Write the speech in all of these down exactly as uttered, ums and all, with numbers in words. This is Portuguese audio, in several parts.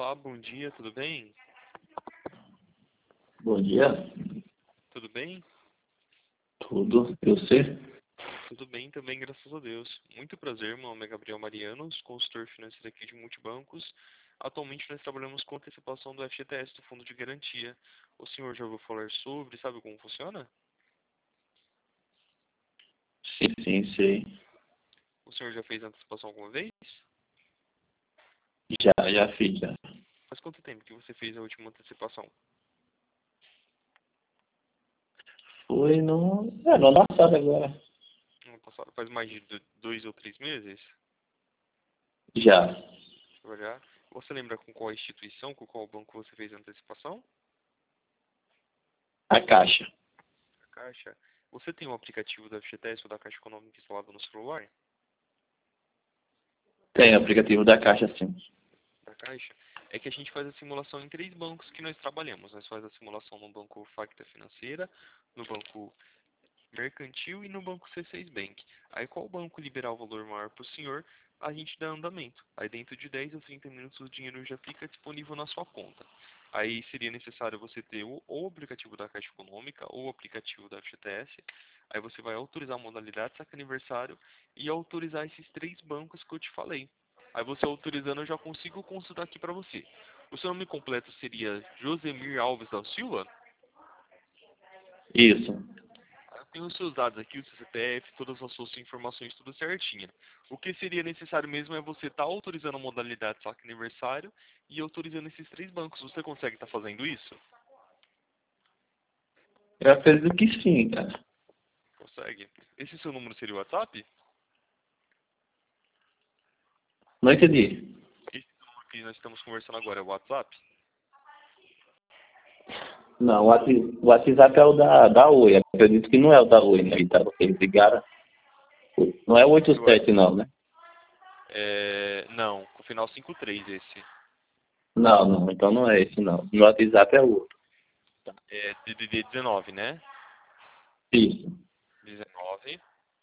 Olá, bom dia, tudo bem? Bom dia, Tudo bem? tudo. E você? Tudo bem também, graças a Deus. Muito prazer, meu nome é Gabriel Marianos, consultor financeiro aqui de Multibancos. Atualmente nós trabalhamos com antecipação do F G T S, do Fundo de Garantia. O senhor já ouviu falar sobre, sabe como funciona? Sim, sim, sei. O senhor já fez antecipação alguma vez? Já, já fiz, já. Faz quanto tempo que você fez a última antecipação? Foi no, é, no ano passado agora. Ano passado, faz mais de do- dois ou três meses? Já. Deixa eu olhar. Você lembra com qual instituição, com qual banco você fez a antecipação? A Caixa. A Caixa. Você tem o aplicativo da F G T S ou da Caixa Econômica instalado no celular? Tem aplicativo da Caixa, sim. Da Caixa, é que a gente faz a simulação em três bancos que nós trabalhamos. Nós fazemos a simulação no banco Facta Financeira, no banco Mercantil e no banco C seis Bank. Aí qual banco liberar o valor maior para o senhor, a gente dá andamento. Aí dentro de dez ou trinta minutos o dinheiro já fica disponível na sua conta. Aí seria necessário você ter o, ou o aplicativo da Caixa Econômica ou o aplicativo da F G T S. Aí você vai autorizar a modalidade saque aniversário e autorizar esses três bancos que eu te falei. Aí você autorizando eu já consigo consultar aqui para você. O seu nome completo seria Josemir Alves da Silva? Isso. Eu tenho os seus dados aqui, o seu C P F, todas as suas informações, tudo certinho. O que seria necessário mesmo é você estar autorizando a modalidade saque aniversário e autorizando esses três bancos. Você consegue estar fazendo isso? Eu acredito que sim, cara. Consegue. Esse seu número seria o WhatsApp? Não entendi. Esse número que nós estamos conversando agora é o WhatsApp? Não, o Whats- o WhatsApp é o da, da Oi. Eu acredito que não é o da Oi, né? Então, eles ligaram. Não é o oito Seu sete WhatsApp? não, né? É... Não, com o final cinquenta e três esse. Não, não. Então não é esse, não. No WhatsApp é o outro. É D D D dezenove, né? Isso. dezenove,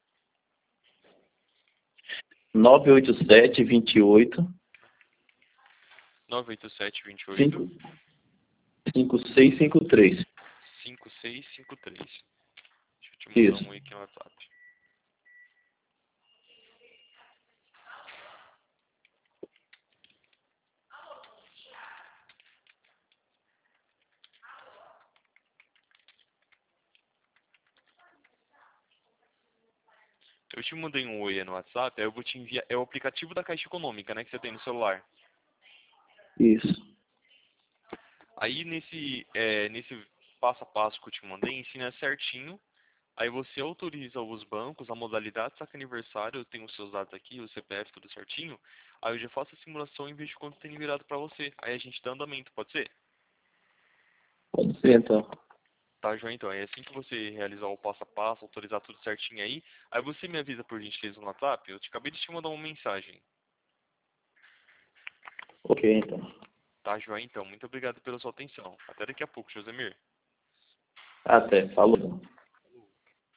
nove oito sete, dois oito, nove oito sete, dois oito, cinco cinco seis cinco três. cinco seis cinco três. Deixa eu te mandar Isso. um aí aqui no WhatsApp. Eu te mandei um oi aí no WhatsApp, aí eu vou te enviar. É o aplicativo da Caixa Econômica, né? Que você tem no celular. Isso. Aí nesse, é, nesse passo a passo que eu te mandei, ensina certinho. Aí você autoriza os bancos, a modalidade saque aniversário, eu tenho os seus dados aqui, o C P F, tudo certinho. Aí eu já faço a simulação e vejo quanto tem liberado pra você. Aí a gente dá andamento, pode ser? Pode ser, então. Tá, João, então. É assim que você realizar o passo a passo, autorizar tudo certinho aí. Aí você me avisa por gentileza no WhatsApp. Eu te acabei de te mandar uma mensagem. Ok, então. Tá, João, então. Muito obrigado pela sua atenção. Até daqui a pouco, Josemir. Até. Falou.